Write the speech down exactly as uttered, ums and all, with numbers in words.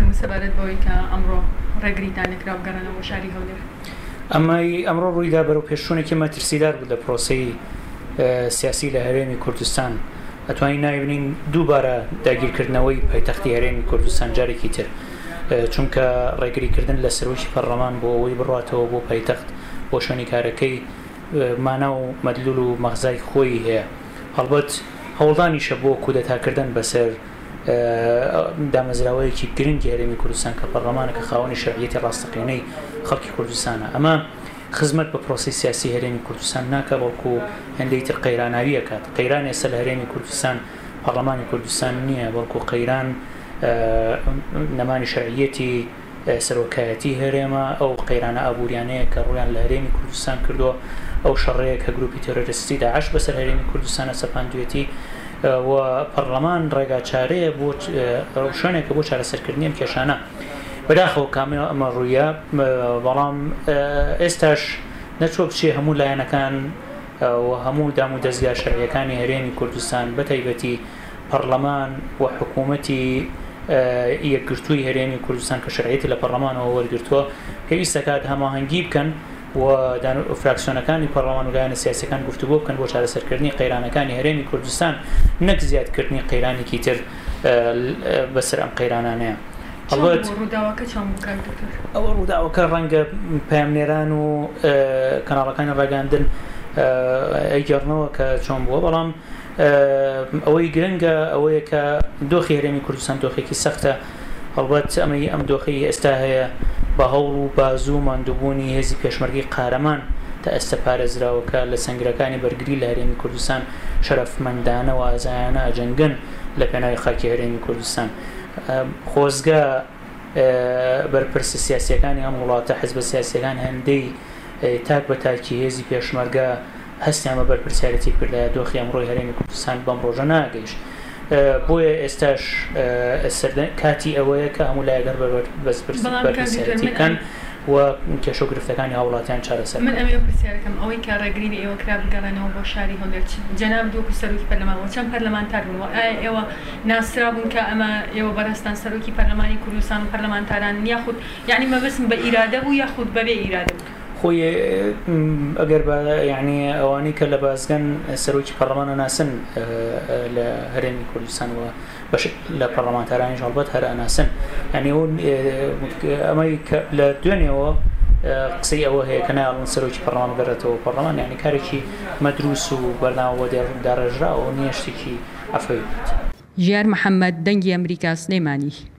هەموو سەبارەت بەوەی کە ئەمڕۆ ڕێگریتان نەکرا بگەڕێنەوە بۆ شاری هەولێر؟ ئەمەی ئەمڕۆ ڕوویدا بەرەو پێشوونێکی مەترسیدار بوو لە پرۆسەی سیاسی لە هەرێمی کوردستان. ئەتوانین ناوێنین دووبارە داگیرکردنەوەی پایتەختی هەرێمی کوردستان جارێکی تر، چونکە ڕێگریکردن لە سەرۆکی پەرلەمان بۆ ئەوەی بڕاتەوە بۆ پایتەخت بۆ شوێنی کارەکەی مانە و مەدلول و مەغزای خۆی هەیە. هەڵبەت هەوڵدانیشە بۆ کودەتاکردن بەسەر دامەزراوەیەکی گرنگی هەرێمی کوردستان کە پەرلەمانەکە خاوەنی شەرعیەتی ڕاستەقینەی خەڵکی کوردستانە. ئەمە خزمەت بە پرۆسی سیاسی هەرێمی کوردستان ناکە، بەڵکو هەندێک تر قەیراناوی ئەکات. قەیران ئێستا لە هەرێمی کوردستان پەرلەمانی کوردستان نییە، بەڵکو قەیران نەمانی شەرعیەتی سەرۆکایەتی هەرێمە، ئەو قەیرانە ئابوووریانەیە کە ڕویان لە هەرێمی کوردستان کردووە، ئەو شەڕەیە کە گروپی تێرۆریستی داعش بەسەر هەرێمی کوردستانە سەپاندوێتی و پەرلەمان ڕێگا چارەیە بۆ شوێنێکە بۆ چارەسەرکردنی ئەم کێشانە. بەداخەوە کامێ ئەمە ڕوویە، بەڵام ئێستاش نەچۆ بچێ هەموو لایەنەکان و هەموو دام و دەستگا شەرعیەکانی هەرێمی کوردستان بە تایبەتی پەرلەمان و حکوومەتی یەکگرتووی هەرێمی کوردستان کە شەرعیەتی لە پەرلەمانەوە وەرگرتووە پێویستە کات هەماهەنگی بکەن و فراکسیۆنەکانی پەرلەمان و لایەنە سیاسیەکان گفتوگۆ بکەن بۆ چارەسەرکردنی قەیرانەکانی هەرێمی کوردستان، نەک زیادکردنی قەیرانێکی تر بەسەر ئەم قەیرانانەیە. هەڵبەت ڕووداوەکە چۆن بکات دکتۆر؟ ئەوە ڕووداوەکە ڕەنگە پەیامنێران و کەناڵەکانی ڕاگەاندن ئەیگەڕنەوە کە چۆن بووە، بەڵام ئەوەی گرنگە ئەوەیە کە دۆخی هەرێمی کوردستان دۆخێکی سەختە. هەڵبەت ئەمەی ئەم دۆخی ئێستا هەیە بە هەوڵ و بازوو ماندووبوونی هێزی پێشمەرگی قارەمان تا ئێستا پارێزراوەکە لە سەنگەکانی بەرگری لە هەرێمی کوردستان شەرەفمەندانە و ئازایانە ئەجەنگن لە پێناوی خاکی هەرێمی کوردستان. خۆزگە بەرپرسە سیاسیەکانی ئەم وڵاتە حیزبە سیاسیەکان هەندەی تاک بە تاکی هێزی پێشمەرگە هەستیان بە بەرپرسیارەتی کرد لە دۆخی ئەمڕۆی هەرێمی کوردستان بەم ڕۆژە ناگەیشت. بۆیە ئێستاش کاتی ئەوەیە کە هەموو لایەگەر بەرپرسیارەتیکەن و کێشە و گرفتەکانی هاوڵاتیان چارەسەر. من ئەمێ پرسیارەکەم ئەوەی کە ڕێگرین ئێوە کرا بگەڕێنەوە بۆ شاری هەولێر، جەناب دووکو سەرۆکی پەرلەمانەوە چەند پەرلەمانتار بوون؟ ئایا ئێوە ناسرا بوون کە ئەمە ئێوە بەڕێستان سەرۆکی پەرلەمانی کوردستان و پەرلەمانتاران یاخود یعنی مەبەستم بە ئیرادە بوو یاخود بەبێ ئیرادە بوو؟ خۆی ئەگەر بە یعنی ئەوانەی کە لە بازگەن سەرۆکی پەرلەمانە ناسن لە هەرێمی کوردستان و بەش لە پەرلەمانتارانیش هەڵبەت هەر ئەناسن، یعنی ئەمەی لە دوێنێەوە قسەی ئەوە هەیە کە ناڵن سەرۆکی پەرلەمان بگەڕێتەوە پەرلەمان، یعنی کارێکی مەدروس و بەرنامەوە داڕێژراوە و نییە شتێکی ئەفەوی بێت. ژیار محەممەد، دەنگی ئەمریکا، سلێمانی.